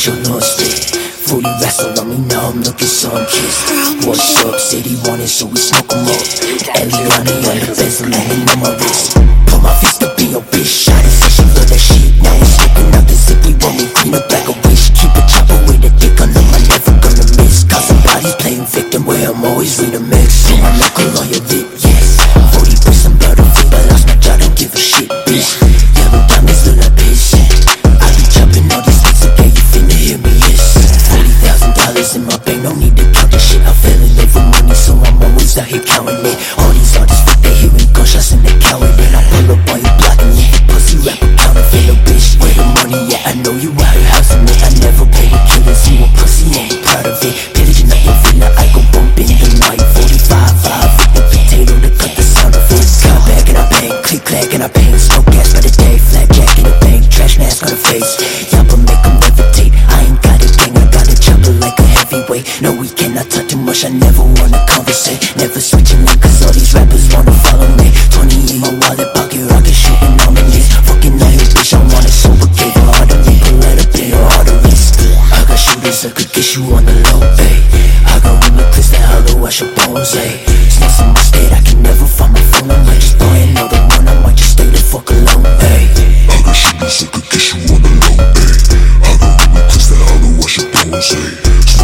you lost it. 40 racks all on me, now I'm looking sun-kissed. What's up, city wanted, so we smoke 'em up. Eliana on the bezel, laying on my wrist. Put my fist up in your bitch, shawty said she love that shit. Now we sticking out the zippy, want me clean up like a wish. Keep a chopper with a dick on them, I'm never gonna miss. Got somebody playing victim where I'm always with a mix. So my knuckle on your lip, yes. 40 bricks, I'm blood of it, but lost my job, don't give a shit, bitch. Yellow diamonds look like piss. I be chopping all these sticks, okay, you finna hear me, yes. $40,000 in my bank, no need to count this shit. I fell in love with money, so I'm always out here counting it. All these artists fit, they hearing gunshots and they counting it. I pull up on you blocking it. Pussy rapper counterfeit, a bitch. Where the money at? I know you out here housing it. I never pay the killers, you a pussy, ain't you proud of it? Pillaging up your villa, I go bump in the night. 45-5 with the potato to cut the sound of it. Got back and I bang, click clack and I bang. Smoke gas by the day, flat jack in the bank, trash mask on the face. Y'all make 'em levitate. I ain't got a gang, I got a chopper like a heavyweight. No, we cannot talk too much, I never wanna conversate. Never switching lane, cause all these rappers wanna follow me. 20 in my wallet, pocket rocket, shooting on the knees. Fucking out here, bitch, I want it sober, gave her all the me, pull it up in your arteries. I got shooters that could get you on the low, ayy. I got one that clears that hollow, wash your bones, ayy. Snakes in my state, I can never find my phone. I might just buy another one, I might just stay the fuck alone, ayy. I got shooters that could get you on the low, ayy. I got one that clears that hollow, wash your bones, ayy.